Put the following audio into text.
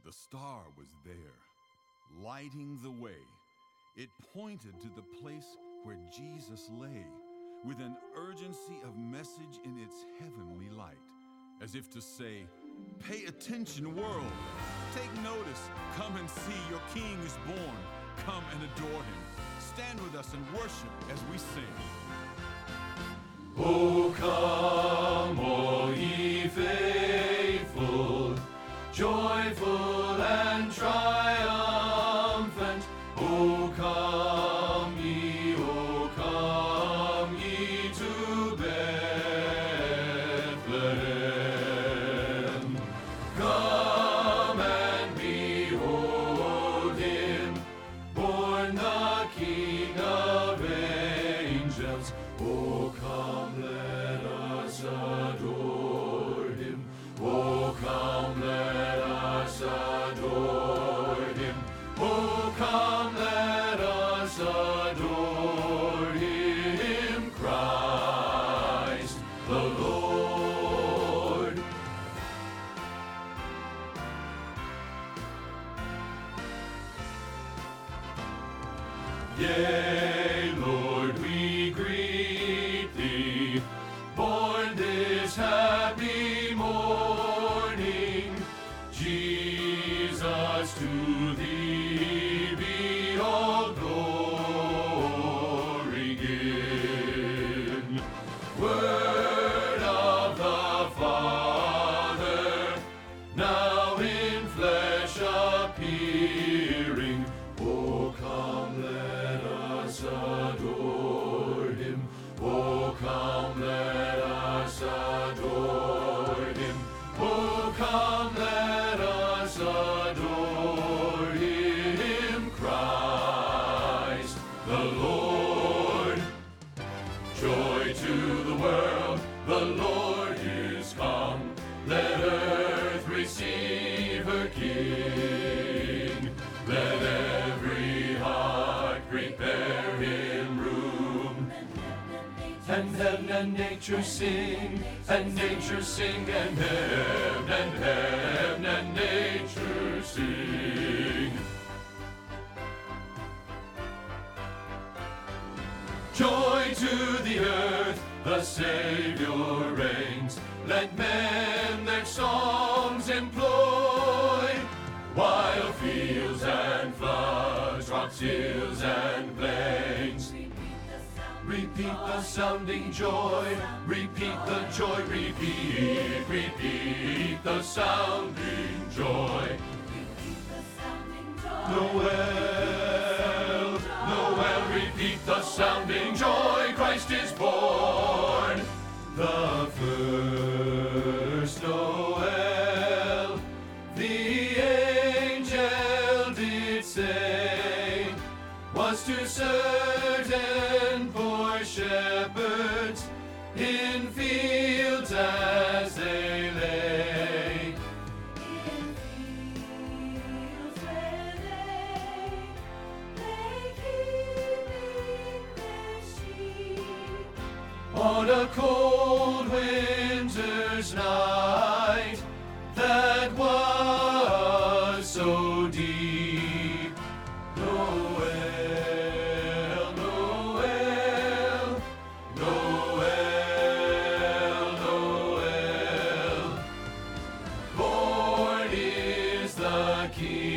The star was there, lighting the way. It pointed to the place where Jesus lay, with an urgency of message in its heavenly light, as if to say, "Pay attention, world. Take notice. Come and see your King is born. Come and adore him. Stand with us and worship as we sing." O come, all ye faithful, joyful and triumphant. O come ye to Bethlehem. Come and behold him, born the King of angels. O come, let us adore him. O come, let us adore him. O come, let us adore him, Christ the Lord. Yea, Lord, we greet thee, born this happy morning. Jesus, to thee be all glory given. Word of the Father, now in flesh appearing. O come, let us adore him. O come, let us adore him. O come, let us adore him, Christ the Lord. Joy to the world, the Lord is come. Let earth receive her King. Let every heart prepare him room. And heaven and nature sing, and nature sing, and heaven and nature sing. Joy to the earth, the Savior reigns. Let men their songs employ. While fields and floods, rocks, hills and plains. Repeat the sounding joy, repeat the joy, repeat the sounding joy. Noel, Noel, repeat the sounding joy, Christ is born. The first Noel, the angel did say, was to certain poor shepherds in fields as they lay. In fields where they keeping their sheep. On a cold winter's night that was so deep. Noel, Noel, Noel, Noel. Born is the King.